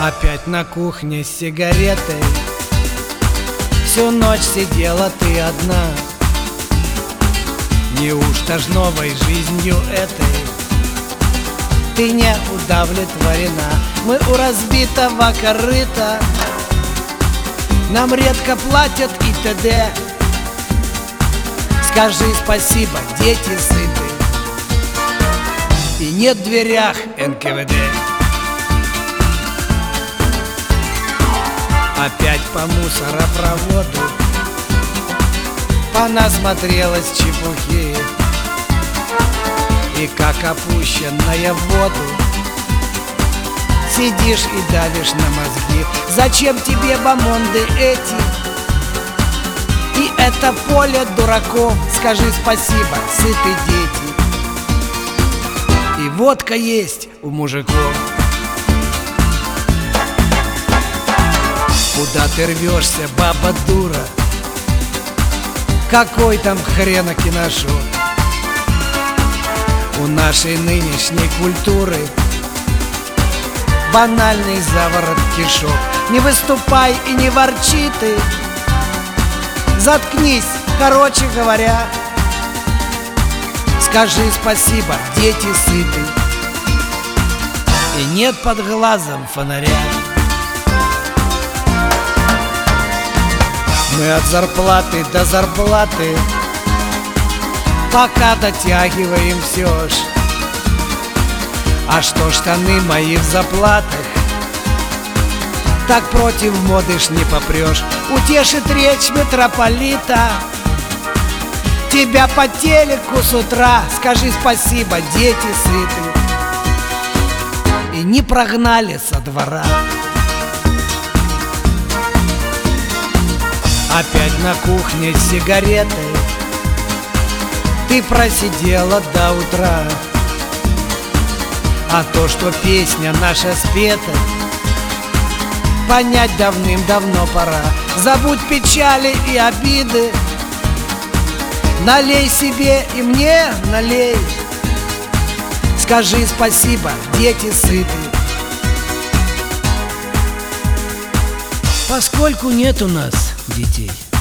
Опять на кухне с сигаретой. Всю ночь сидела ты одна. Неужто ж новой жизнью этой ты не удовлетворена? Мы у разбитого корыта, нам редко платят и т.д. Скажи спасибо, дети сыты, и нет в дверях НКВД. Опять по мусоропроводу понасмотрелась чепухи, и как опущенная в воду сидишь и давишь на мозги. Зачем тебе бомонды эти и это поле дураков? Скажи спасибо, сытые дети, и водка есть у мужиков. Куда ты рвешься, баба дура? Какой там хрена киношоу? У нашей нынешней культуры банальный заворот кишок. Не выступай и не ворчи ты, заткнись, короче говоря. Скажи спасибо, дети сыты, и нет под глазом фонаря. Мы от зарплаты до зарплаты пока дотягиваем все ж. А что штаны мои в заплатах, так против моды ж не попрешь. Утешит речь митрополита тебя по телеку с утра. Скажи спасибо, дети сыты, и не прогнали со двора. Опять на кухне с сигаретой ты просидела до утра. А то, что песня наша спета, понять давным-давно пора. Забудь печали и обиды, налей себе и мне налей. Скажи спасибо, дети сыты, поскольку нет у нас детей.